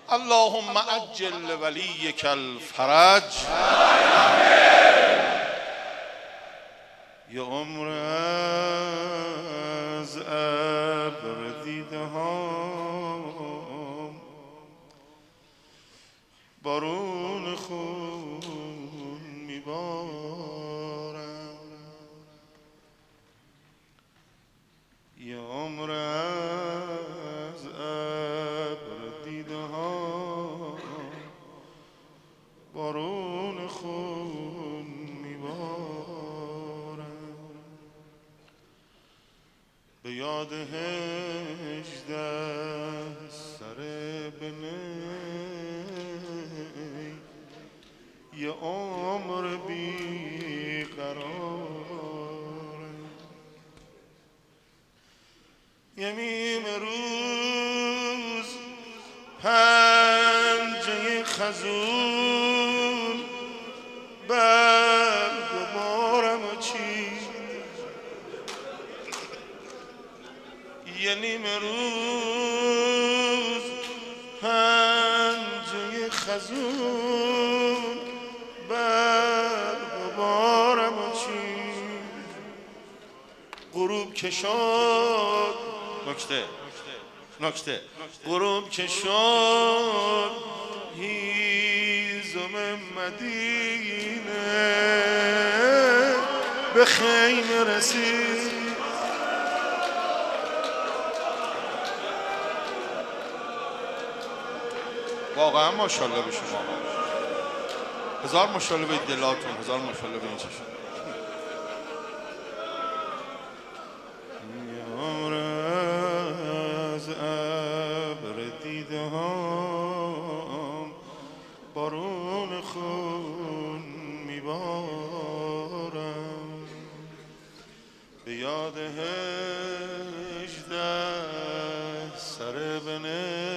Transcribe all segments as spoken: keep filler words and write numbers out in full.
اللهم عجل ولیک الفرج. یه عمر از ابر دیده هام بارون خون میبارم. یه عمر از ابر دیده هام بارون خون میبارم. به یاد هجده سر بنی یه عمر بی قرارم. یه نیم روز پنجه خزون برگ و بارم و چید. یه نیم روز پنجه خزون برگ و بارم و چید. غروب که شد نکته نکته غروب که شد هیزم مدینه به خیمه رسید. واقعا ماشاءالله به شما، هزار ماشاءالله به دلاتون، هزار ماشاءالله به این چشم. عمر از ابر دیده هام بارون خون میبارم. به یاد هجده سر بنی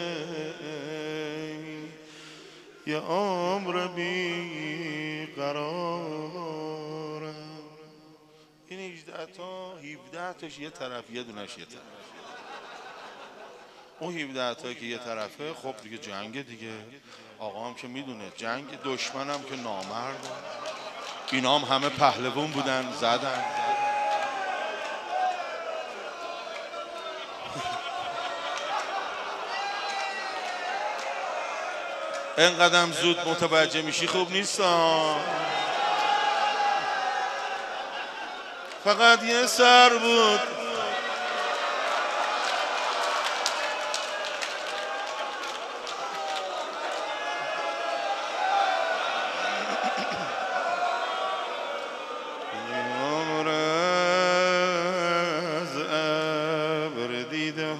یه عمر بی قرارم. این هجده تا هفده تاش یه طرف، یه دونش یه طرف. اون هفده تا که یه طرفه خب دیگه جنگ دیگه. آقا هم که میدونه جنگ، دشمن هم که نامرد. اینا هم همه پهلوان بودن زدن. اینقدر زود متوجه میشی خوب نیست. فقط یه سر بود عمر از ابر دیده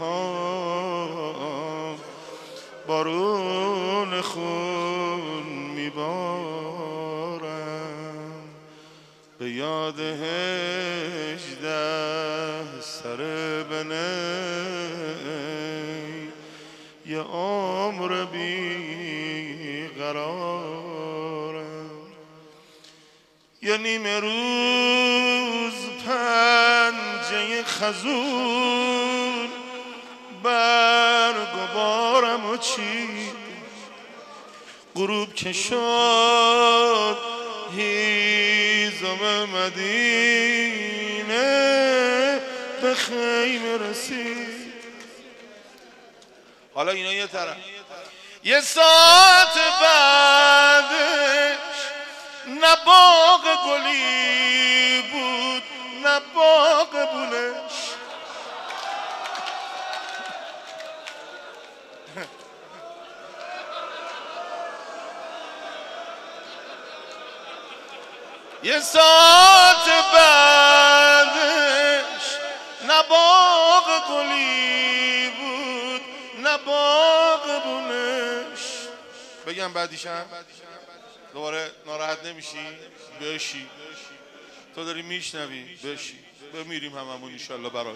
ها بارون خون میبارم. به یاد هجده سر بنی یه عمر بی قرارم. یه نیم روز پنجه خزون برگ و بارم و چید. غروب که شد هیزم مدینه به خیمه رسید. حالا اینا یه طرف. یه ساعت بعدش نه باغ گلی بود نه باغ بونش. یه ساعت بعدش نه باغ گلی بود نه باغ بونش. بگم بعدیشم دوباره ناراحت نمیشی؟ بشی، تو داری میشنوی، بشی بمیریم هممون انشالله براش.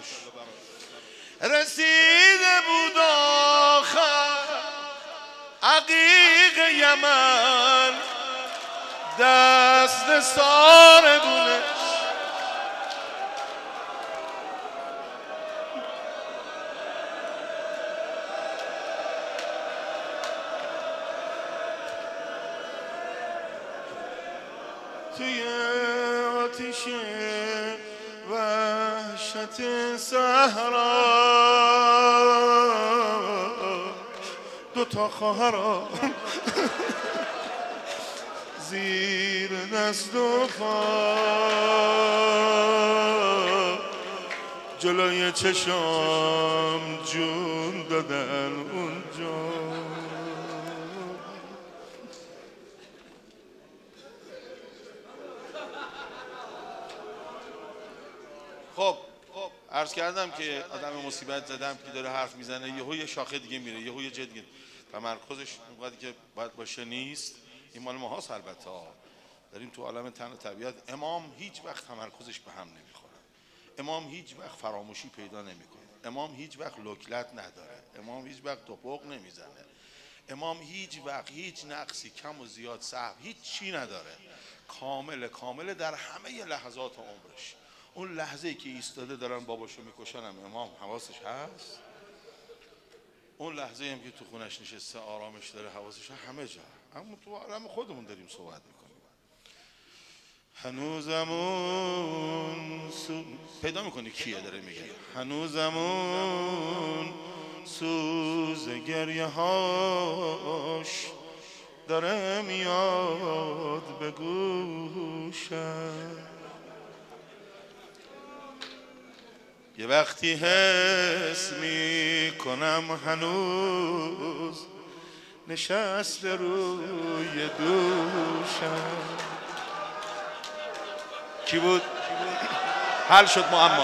رسیده بود آخر عقیق یمن دست سارگونش. توی آتیش وحشت صحرا دو تا خواهرا زیر دست و پا جلوی چشام جون دادن اونجا. خب عرض کردم که آدم مصیبت زدم که داره حرف میزنه یهو یه شاخه دیگه میره یهو یه جای دیگه تمرکزش اونقدری که باید باشه نیست. این مال ماهاست البته، داریم تو عالم تن و طبیعت. امام هیچ وقت تمرکزش به هم نمیخوره، امام هیچ وقت فراموشی پیدا نمیکنه، امام هیچ وقت لکلت نداره، امام هیچ وقت توپق نمیزنه، امام هیچ وقت هیچ نقصی کم و زیاد سهو هیچ چی نداره، کامل کامل در همه لحظات عمرش. اون لحظه‌ای که ایستاده دارن باباشو میکشن هم امام حواسش هست، اون لحظه‌ای هم که تو خونش نشسته آرامش داره حواسش همه جا. اما تو عالم خودمون داریم صحبت میکنیم. هنوزمون سو... پیدا میکنی کیه داره میگه هنوزمون سوز گریه هاش داره میاد به گوشم. یه وقتی حس میکنم هنوز نشست روی دوشم. کی بود؟ حل شد معما.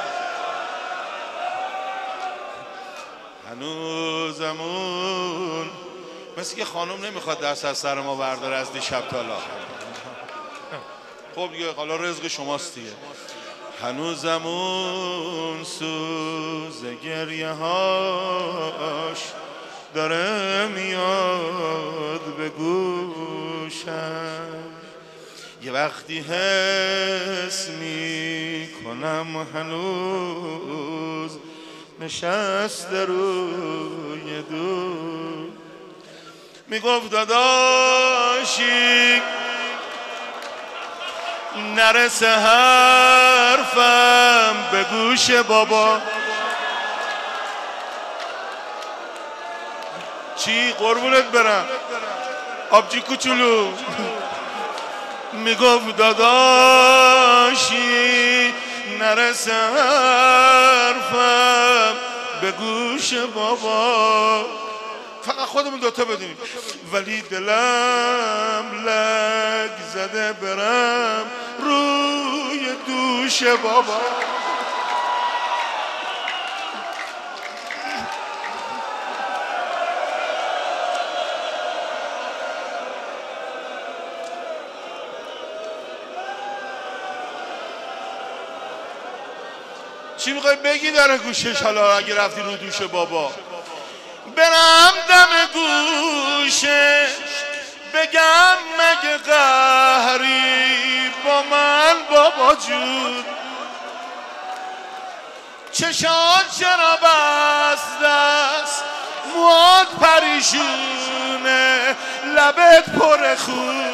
هنوزمون مثل که خانم نمیخواد دست از سر ما برداره از دیشب تا حالا. خب دیگه حالا رزق شماست دیگه. هنوزمون سوز گریه هاش داره میاد به گوشم. یه وقتی حس میکنم هنوز نشسته روی دو. میگفت داداشی نرسه حرفم به گوش بابا. چی قربونت برم آبجی کوچولو. میگفت داداشی نرسه حرفم به گوش بابا. فقط خودمون دوتا بدونیم. ولی دلم لگ زده برم روی دوش بابا. چی میخوای بگی در گوشش حالا اگه رفتی رو دوش بابا؟ برم دم گوشش بگم مگه قهری با من بابا جون؟ چشات چرا بسته است موات پریشونه لبت پر خون؟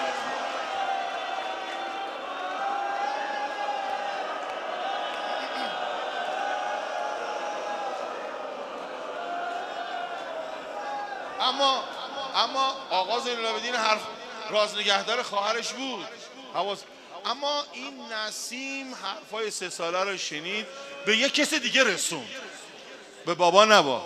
اما اما آقا زین‌العابدین حرف راز نگهدار خواهرش بود. حواس. اما این نسیم حرفای سه ساله رو شنید به یک کس دیگه رسوند، به بابا نبا.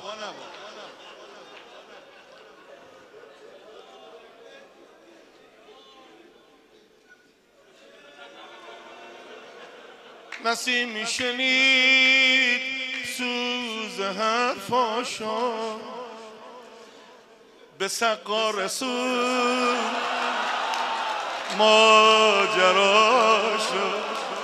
نسیم میشنید سوز حرفاشو به سقا رسول ماجراشو.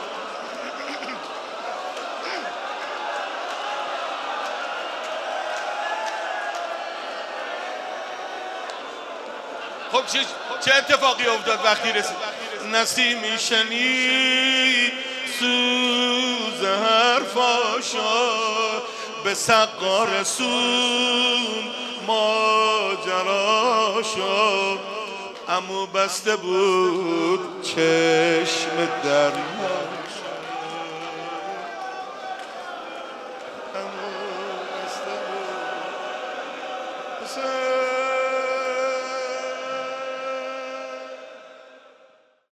خب چه چه اتفاقی افتاد وقتی رسید؟ نسیمی شنید سوز حرفاشو به سقا رسول ماجراشو. امو بسته بود چشم دریاش، امو بسته بود حسین